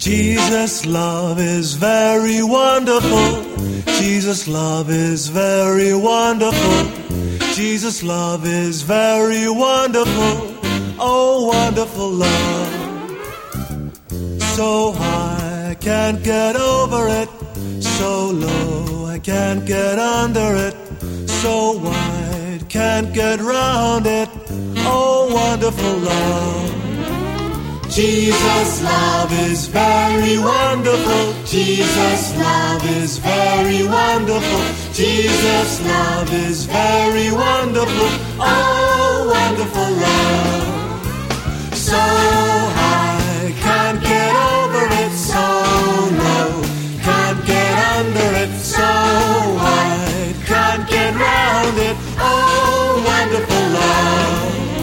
Jesus' love is very wonderful. Jesus' love is very wonderful. Jesus' love is very wonderful. Oh, wonderful love. So high, I can't get over it. So low, I can't get under it. So wide, can't get round it. Oh, wonderful love. Jesus' love is very wonderful. Jesus' love is very wonderful. Jesus' love is very wonderful. Oh, wonderful love. So high, can't get over it. So low, can't get under it. So wide, can't get round it. Oh, wonderful love.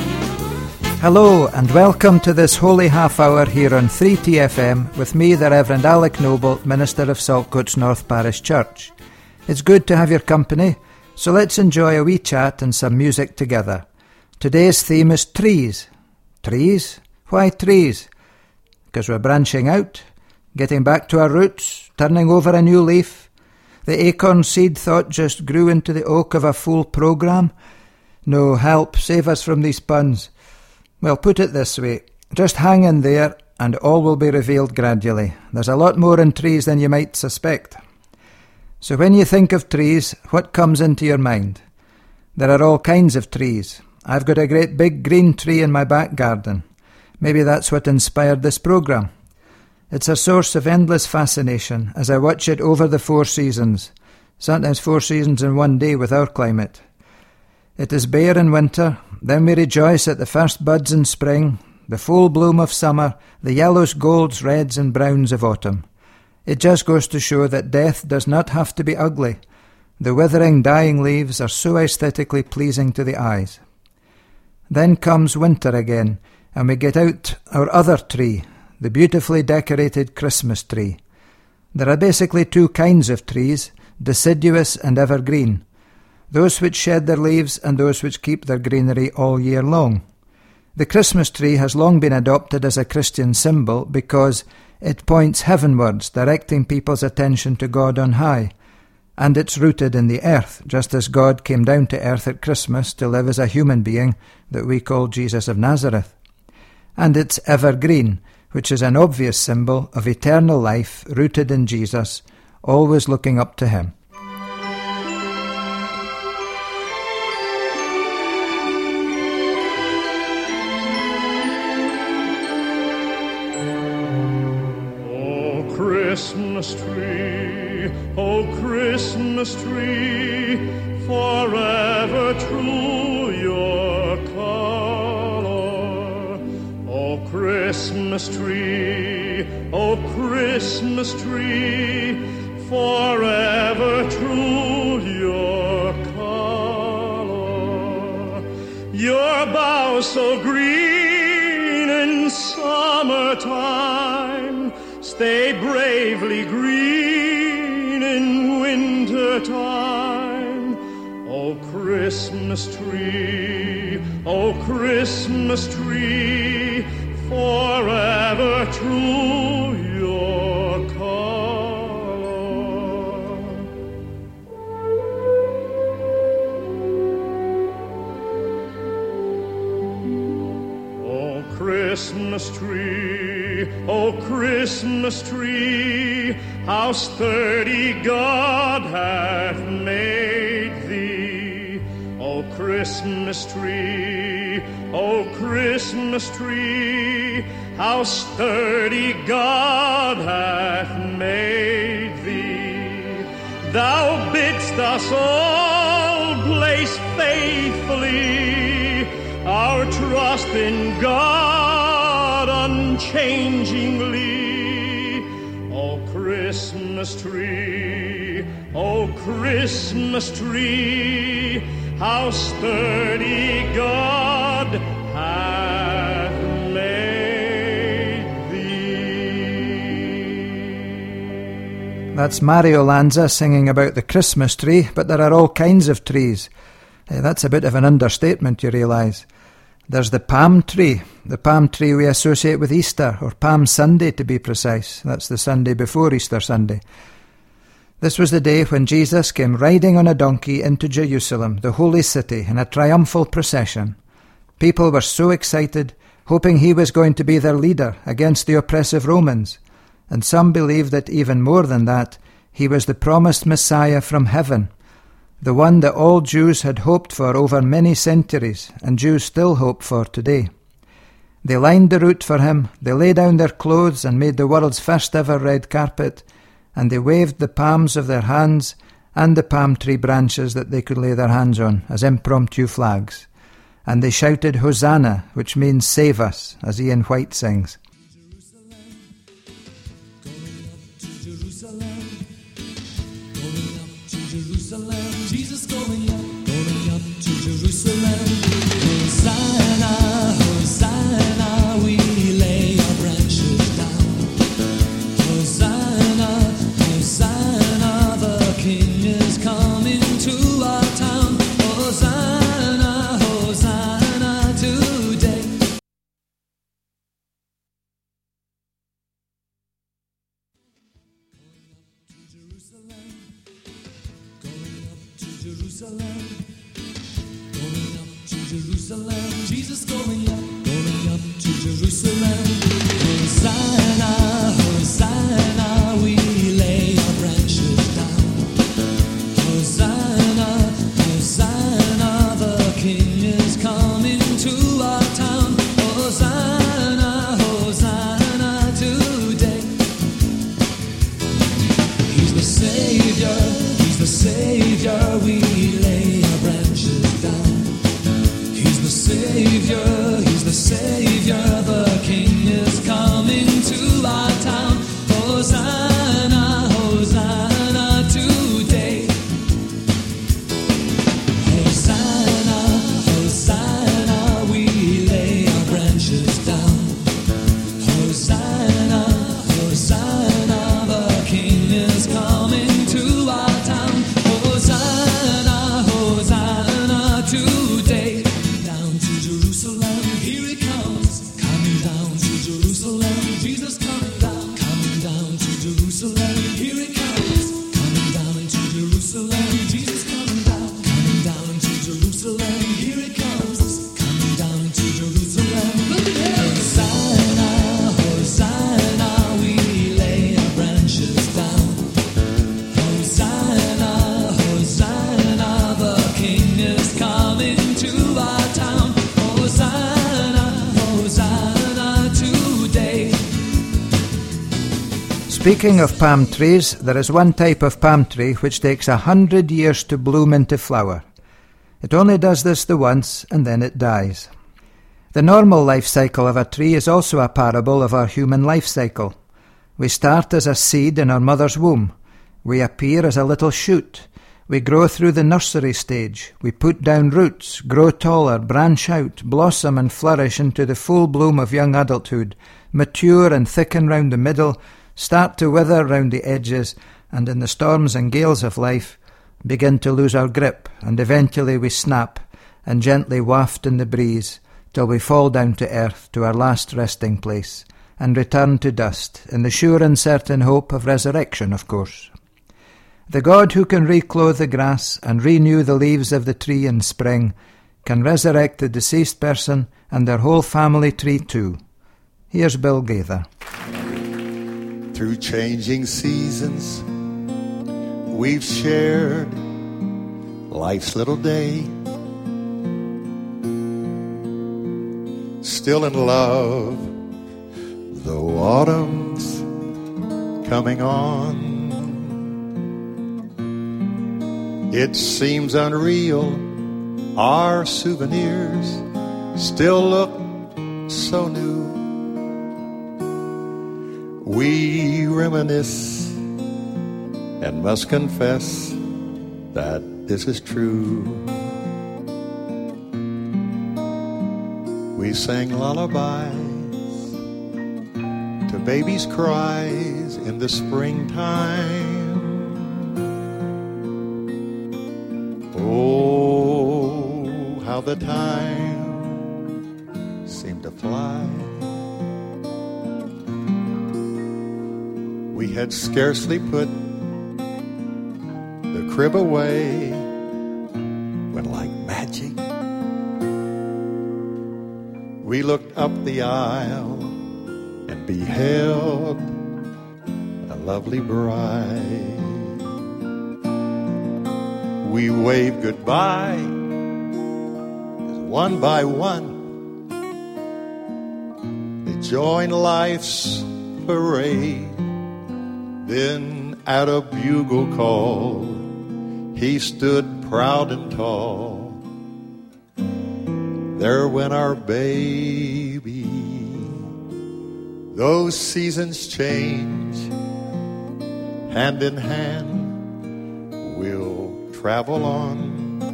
Hello and welcome to this holy half hour here on 3TFM with me, the Reverend Alec Noble, Minister of Saltcoats North Parish Church. It's good to have your company, so let's enjoy a wee chat and some music together. Today's theme is trees. Trees? Why trees? Because we're branching out, getting back to our roots, turning over a new leaf. The acorn seed thought just grew into the oak of a full programme. No, help, save us from these puns. Well, put it this way, just hang in there and all will be revealed gradually. There's a lot more in trees than you might suspect. So when you think of trees, what comes into your mind? There are all kinds of trees. I've got a great big green tree in my back garden. Maybe that's what inspired this programme. It's a source of endless fascination as I watch it over the 4 seasons, sometimes 4 seasons in one day with our climate. It is bare in winter, then we rejoice at the first buds in spring, the full bloom of summer, the yellows, golds, reds and browns of autumn. It just goes to show that death does not have to be ugly. The withering, dying leaves are so aesthetically pleasing to the eyes. Then comes winter again, and we get out our other tree, the beautifully decorated Christmas tree. There are basically 2 kinds of trees, deciduous and evergreen. Those which shed their leaves and those which keep their greenery all year long. The Christmas tree has long been adopted as a Christian symbol because it points heavenwards, directing people's attention to God on high. And it's rooted in the earth, just as God came down to earth at Christmas to live as a human being that we call Jesus of Nazareth. And it's evergreen, which is an obvious symbol of eternal life rooted in Jesus, always looking up to him. Christmas tree, oh Christmas tree, forever true your color. Oh Christmas tree, forever true your color. Your boughs so green in summertime, stay bravely green in winter time. Oh Christmas tree, forever true your color. Oh Christmas tree, how sturdy God hath made thee. Oh Christmas tree, how sturdy God hath made thee. Thou bidst us all place faithfully our trust in God unchangingly. Oh Christmas tree, how sturdy God hath made thee. That's Mario Lanza singing about the Christmas tree, but there are all kinds of trees. That's a bit of an understatement, you realise. There's the palm tree we associate with Easter, or Palm Sunday to be precise. That's the Sunday before Easter Sunday. This was the day when Jesus came riding on a donkey into Jerusalem, the holy city, in a triumphal procession. People were so excited, hoping he was going to be their leader against the oppressive Romans, and some believed that even more than that, he was the promised Messiah from heaven, the one that all Jews had hoped for over many centuries, and Jews still hope for today. They lined the route for him, they lay down their clothes and made the world's first ever red carpet, and they waved the palms of their hands and the palm tree branches that they could lay their hands on as impromptu flags. And they shouted Hosanna, which means save us, as Ian White sings. Jesus going up to Jerusalem. Hosanna, Hosanna, we lay our branches down. Hosanna, Hosanna, the King is coming to our town. Hosanna, Hosanna today. Jerusalem, going up to Jerusalem, Jesus going up to Jerusalem. Hosanna, Hosanna, we lay our branches down. Hosanna, Hosanna, the King is coming to our town. Hosanna, Hosanna today. He's the Savior, He's the Savior, we lay our branches down. He's the Savior, He's the Savior, the King is coming to our town. Hosanna, Hosanna today. Hosanna, Hosanna, we lay our branches down. Hosanna, Hosanna, the King is coming to our town. Hosanna, Hosanna today. Down to Jerusalem, here He comes. Coming down to Jerusalem, Jesus coming down. Coming down to Jerusalem, here He comes. Coming down to Jerusalem, Jesus coming down. Coming down to Jerusalem, here He comes. Coming down to Jerusalem. Look at Him. Hosanna, Hosanna, we lay our branches down. Hosanna, Hosanna, the King is coming to our town. Hosanna, Hosanna today. Speaking of palm trees, there is one type of palm tree which takes 100 years to bloom into flower. It only does this the once, and then it dies. The normal life cycle of a tree is also a parable of our human life cycle. We start as a seed in our mother's womb. We appear as a little shoot. We grow through the nursery stage. We put down roots, grow taller, branch out, blossom and flourish into the full bloom of young adulthood, mature and thicken round the middle, start to wither round the edges, and in the storms and gales of life, begin to lose our grip, and eventually we snap and gently waft in the breeze till we fall down to earth, to our last resting place, and return to dust, in the sure and certain hope of resurrection, of course. The God who can reclothe the grass and renew the leaves of the tree in spring can resurrect the deceased person and their whole family tree too. Here's Bill Gaither. Through changing seasons, we've shared life's little day. Still in love, though autumn's coming on. It seems unreal, our souvenirs still look so new. We reminisce and must confess that this is true. We sang lullabies to babies' cries in the springtime. Oh, how the time fly. We had scarcely put the crib away when, like magic, we looked up the aisle and beheld a lovely bride. We waved goodbye as one by one they joined life's parade. Then at a bugle call he stood proud and tall. There went our baby. Those seasons change. Hand in hand we'll travel on.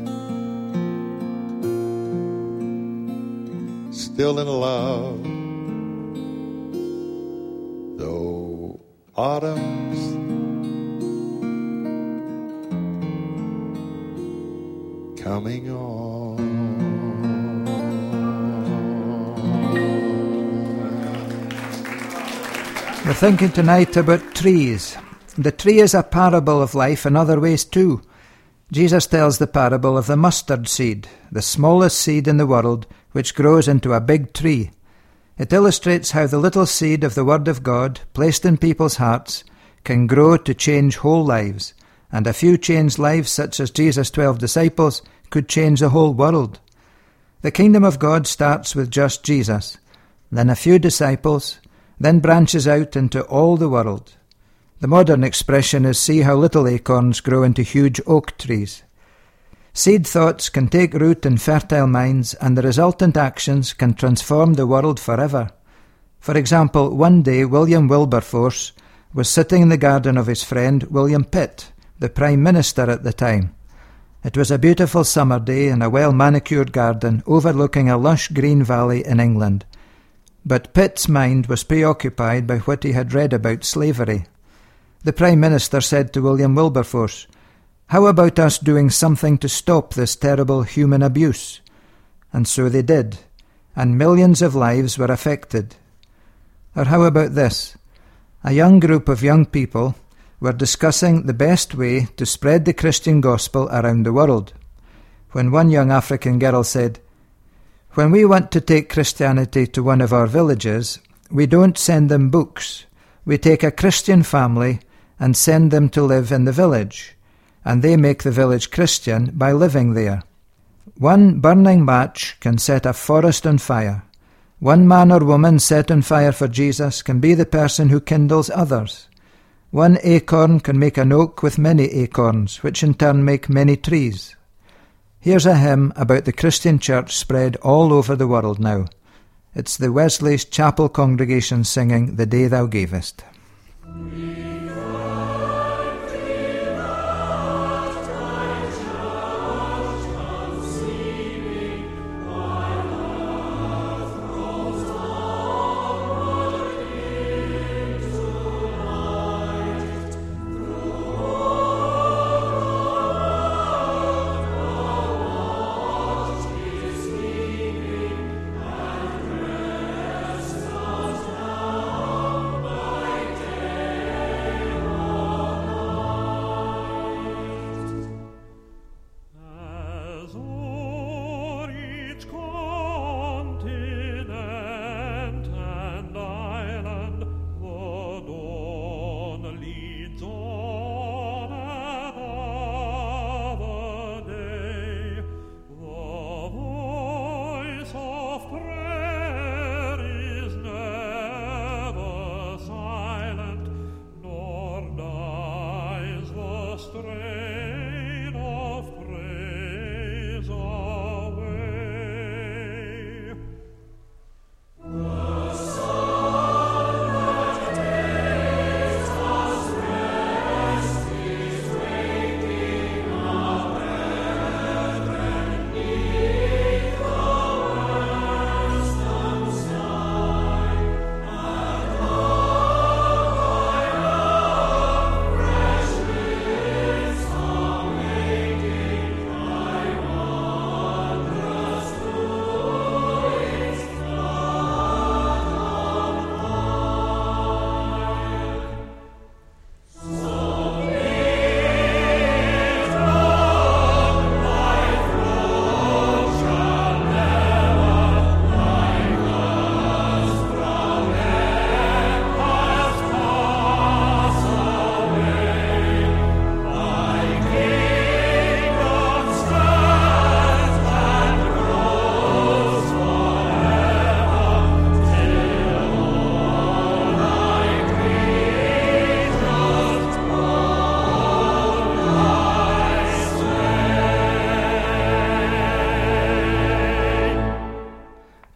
Still in love, though autumn's coming on. We're thinking tonight about trees. The tree is a parable of life in other ways too. Jesus tells the parable of the mustard seed, the smallest seed in the world, which grows into a big tree. It illustrates how the little seed of the Word of God, placed in people's hearts, can grow to change whole lives, and a few changed lives, such as Jesus' 12 disciples, could change the whole world. The kingdom of God starts with just Jesus, then a few disciples, then branches out into all the world. The modern expression is see how little acorns grow into huge oak trees. Seed thoughts can take root in fertile minds, and the resultant actions can transform the world forever. For example, one day William Wilberforce was sitting in the garden of his friend William Pitt, the Prime Minister at the time. It was a beautiful summer day in a well-manicured garden overlooking a lush green valley in England. But Pitt's mind was preoccupied by what he had read about slavery. The Prime Minister said to William Wilberforce, "How about us doing something to stop this terrible human abuse?" And so they did, and millions of lives were affected. Or how about this? A young group of young people were discussing the best way to spread the Christian gospel around the world, when one young African girl said, "When we want to take Christianity to one of our villages, we don't send them books. We take a Christian family and send them to live in the village, and they make the village Christian by living there. One burning match can set a forest on fire. One man or woman set on fire for Jesus can be the person who kindles others. One acorn can make an oak with many acorns, which in turn make many trees." Here's a hymn about the Christian church spread all over the world now. It's the Wesley's Chapel congregation singing "The Day Thou Gavest."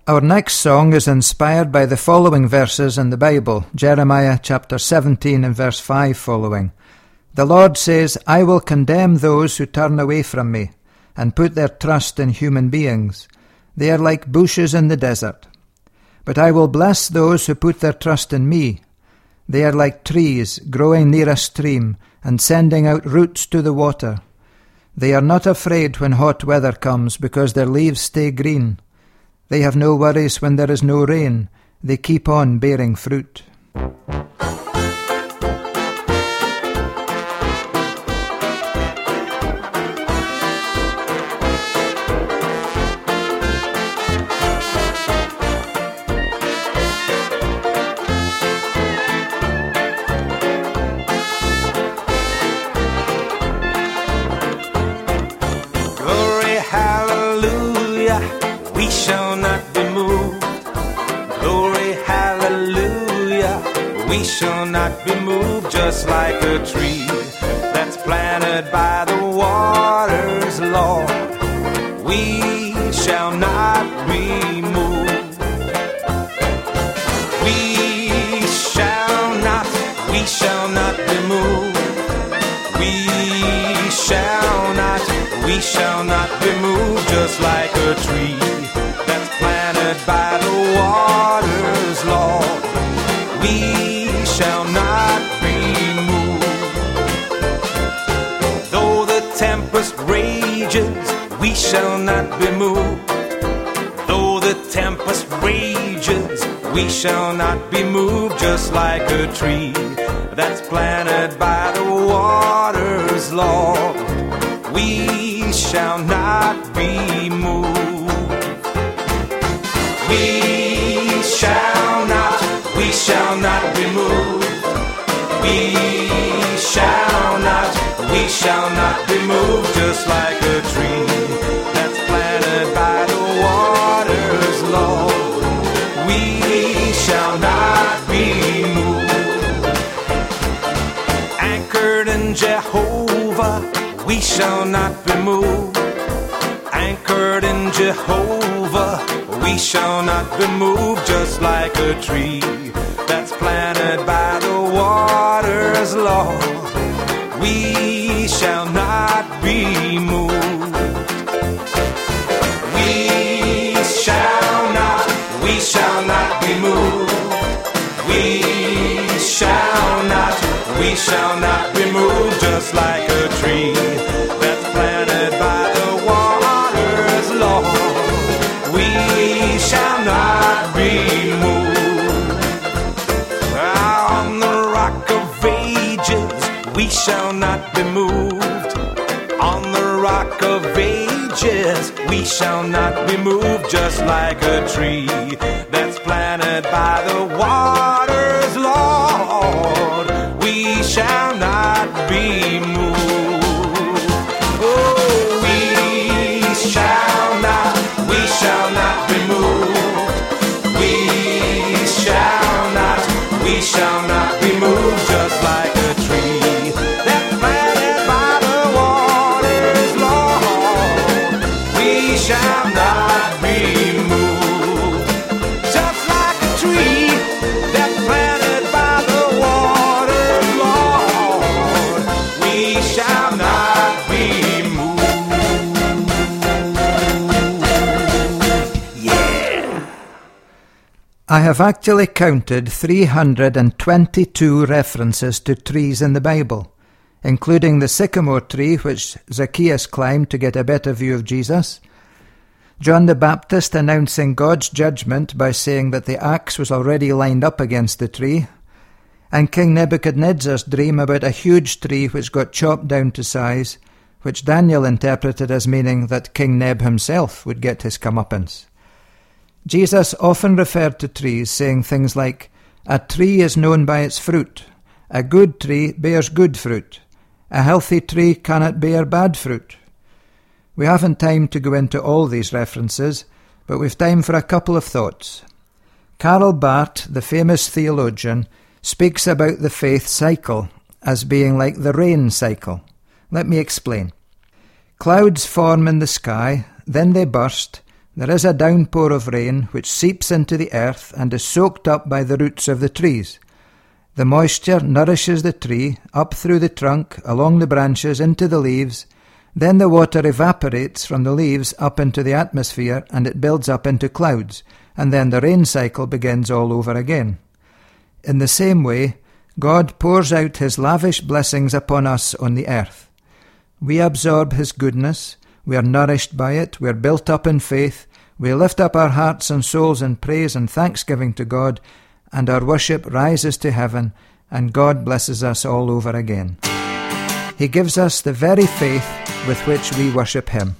Our next song is inspired by the following verses in the Bible, Jeremiah chapter 17 and verse 5 following. The Lord says, I will condemn those who turn away from me and put their trust in human beings. They are like bushes in the desert. But I will bless those who put their trust in me. They are like trees growing near a stream and sending out roots to the water. They are not afraid when hot weather comes because their leaves stay green. They have no worries when there is no rain. They keep on bearing fruit. We shall not be moved. Glory, hallelujah. We shall not be moved, just like a tree that's planted by the waters, Lord. We shall not be moved. We shall not be moved. We shall not be moved, just like a tree that's planted by the waters, Lord. We shall not be moved. Though the tempest rages, we shall not be moved. Though the tempest rages, we shall not be moved, just like a tree that's planted by the waters, Lord. We shall not be moved. We shall not be moved. We shall not be moved, just like a tree that's planted by the waters, Lord. We shall not be moved. Anchored in Jehovah, we shall not be moved. Anchored in Jehovah, we shall not be moved, just like a tree that's planted by the waters, Lord. We shall not be moved. We shall not be moved. We shall not be moved, just like a tree that's planted by the waters, Lord. We shall not be moved. On the rock of ages, we shall not be moved. On the rock of ages, we shall not be moved, just like a tree that's planted by the waters, Lord. We shall not be moved. Oh, we shall not be moved. We shall not be moved, just like a tree that's planted by the waters, Lord. We shall not be moved, just like a tree that's planted by the waters, Lord. We shall not be moved. Yeah. I have actually counted 322 references to trees in the Bible, including the sycamore tree which Zacchaeus climbed to get a better view of Jesus, John the Baptist announcing God's judgment by saying that the axe was already lined up against the tree, and King Nebuchadnezzar's dream about a huge tree which got chopped down to size, which Daniel interpreted as meaning that King Neb himself would get his comeuppance. Jesus often referred to trees, saying things like, a tree is known by its fruit, a good tree bears good fruit, a healthy tree cannot bear bad fruit. We haven't time to go into all these references, but we've time for a couple of thoughts. Karl Barth, the famous theologian, speaks about the faith cycle as being like the rain cycle. Let me explain. Clouds form in the sky, then they burst, There is a downpour of rain which seeps into the earth and is soaked up by the roots of the trees. The moisture nourishes the tree, up through the trunk, along the branches, into the leaves. Then the water evaporates from the leaves up into the atmosphere, and it builds up into clouds, and then the rain cycle begins all over again. In the same way, God pours out his lavish blessings upon us on the earth. We absorb his goodness, we are nourished by it, we are built up in faith, we lift up our hearts and souls in praise and thanksgiving to God, and our worship rises to heaven, and God blesses us all over again. He gives us the very faith with which we worship him.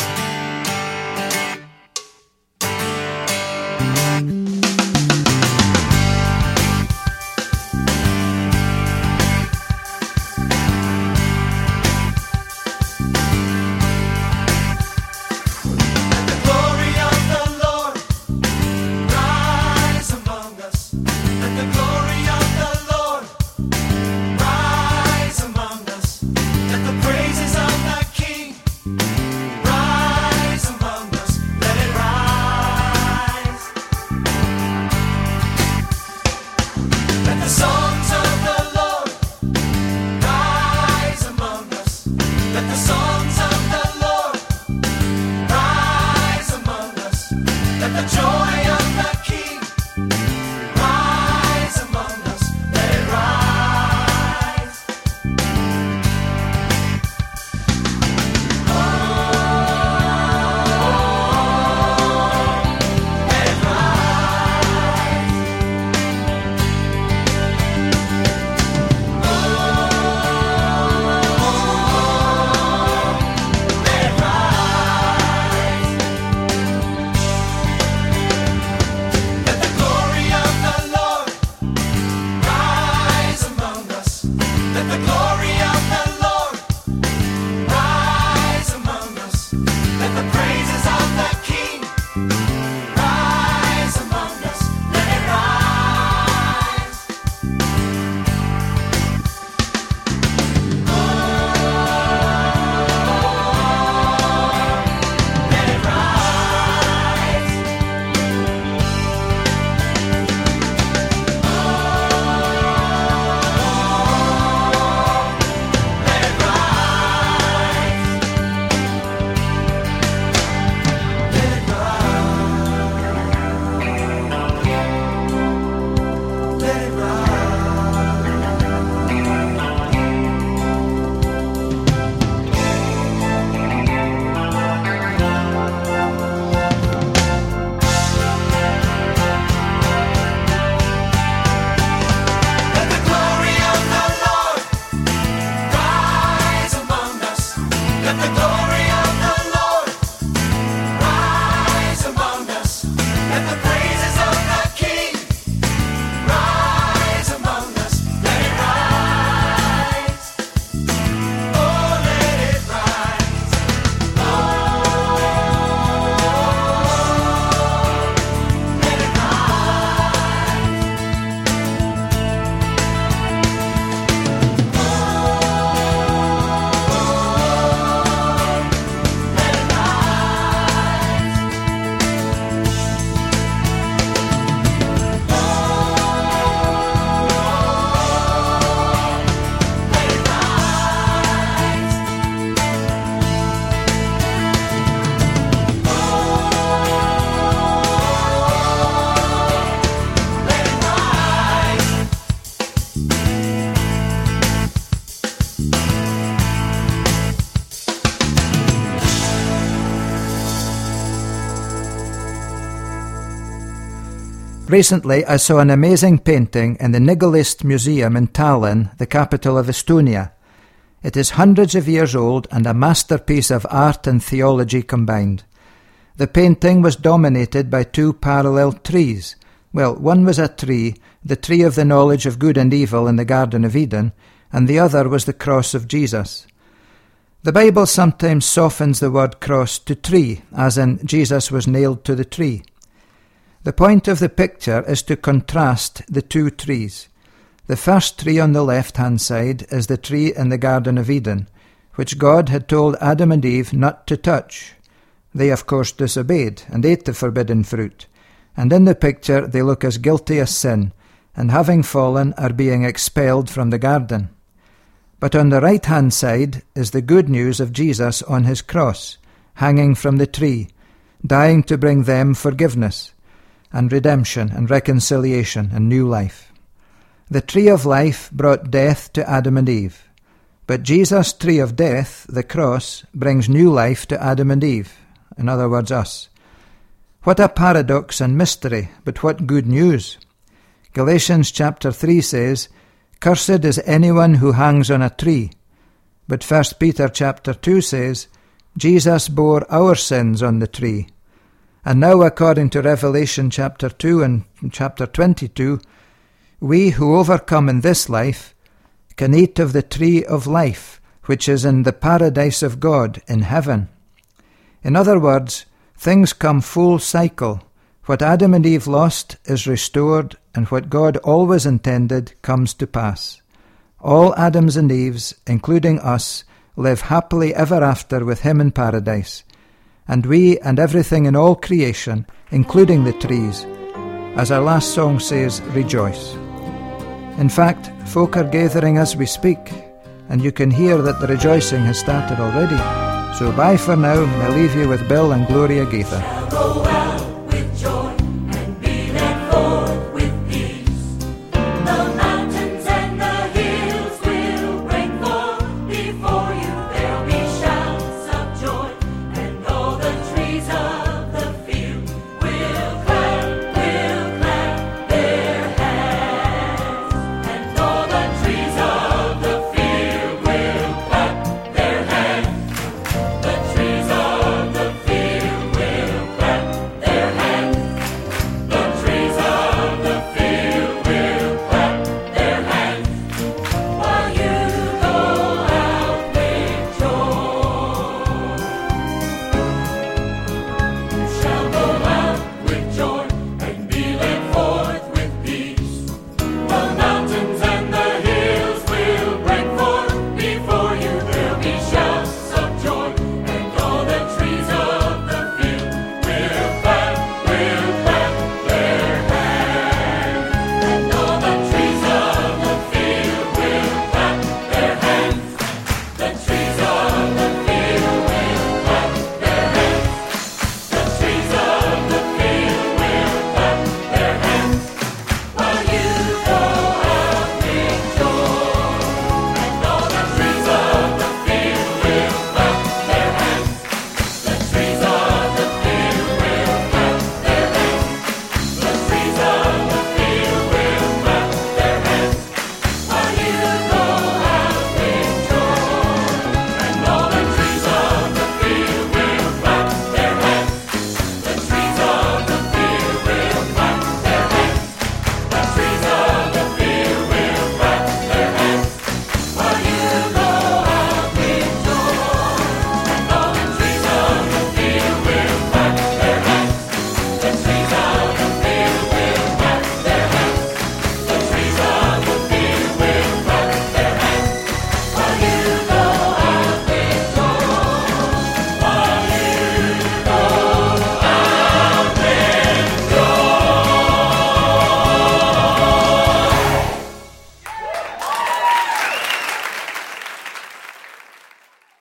Recently, I saw an amazing painting in the Nigolist Museum in Tallinn, the capital of Estonia. It is hundreds of years old and a masterpiece of art and theology combined. The painting was dominated by two parallel trees. Well, one was a tree, the tree of the knowledge of good and evil in the Garden of Eden, and the other was the cross of Jesus. The Bible sometimes softens the word cross to tree, as in Jesus was nailed to the tree. The point of the picture is to contrast the two trees. The first tree on the left-hand side is the tree in the Garden of Eden, which God had told Adam and Eve not to touch. They, of course, disobeyed and ate the forbidden fruit, and in the picture they look as guilty as sin, and having fallen are being expelled from the garden. But on the right-hand side is the good news of Jesus on his cross, hanging from the tree, dying to bring them forgiveness and redemption and reconciliation and new life. The tree of life brought death to Adam and Eve, but Jesus' tree of death, the cross, brings new life to Adam and Eve, in other words, us. What a paradox and mystery, but what good news! Galatians chapter 3 says, "Cursed is anyone who hangs on a tree." But 1 Peter chapter 2 says, "Jesus bore our sins on the tree." And now, according to Revelation chapter 2 and chapter 22, we who overcome in this life can eat of the tree of life, which is in the paradise of God in heaven. In other words, things come full cycle. What Adam and Eve lost is restored, and what God always intended comes to pass. All Adams and Eves, including us, live happily ever after with him in paradise, and we and everything in all creation, including the trees, as our last song says, rejoice. In fact, folk are gathering as we speak, and you can hear that the rejoicing has started already. So bye for now, and I leave you with Bill and Gloria Gaither.